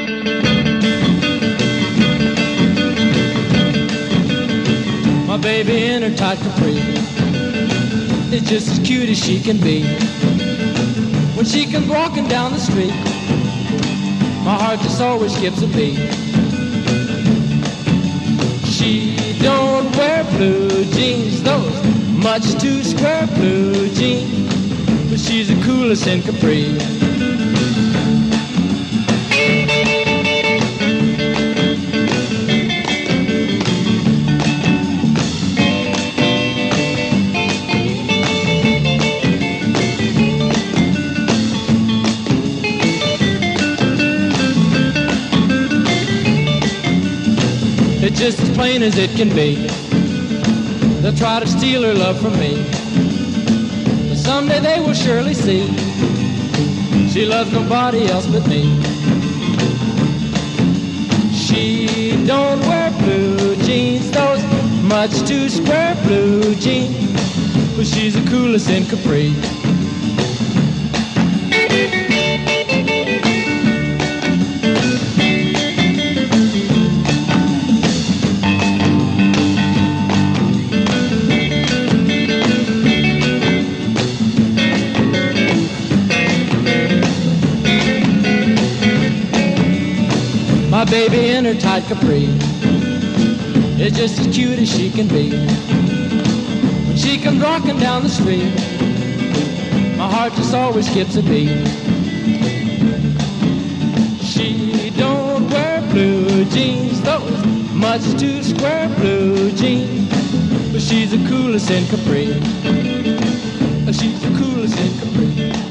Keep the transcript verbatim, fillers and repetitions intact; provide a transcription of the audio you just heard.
My baby in her tight capri is just as cute as she can be. When she comes walking down the street, my heart just always skips a beat. She don't wear blue jeans, those much too square blue jeans, but she's the coolest in Capri. It's just as plain as it can be. They'll try to steal her love from me, but someday they will surely see she loves nobody else but me. She don't wear blue jeans, those much too square blue jeans, but she's the coolest in Capri. My baby in her tight capri is just as cute as she can be. When she comes rocking down the street, my heart just always skips a beat. She don't wear blue jeans, those much too square blue jeans, but she's the coolest in Capri. She's the coolest in Capri.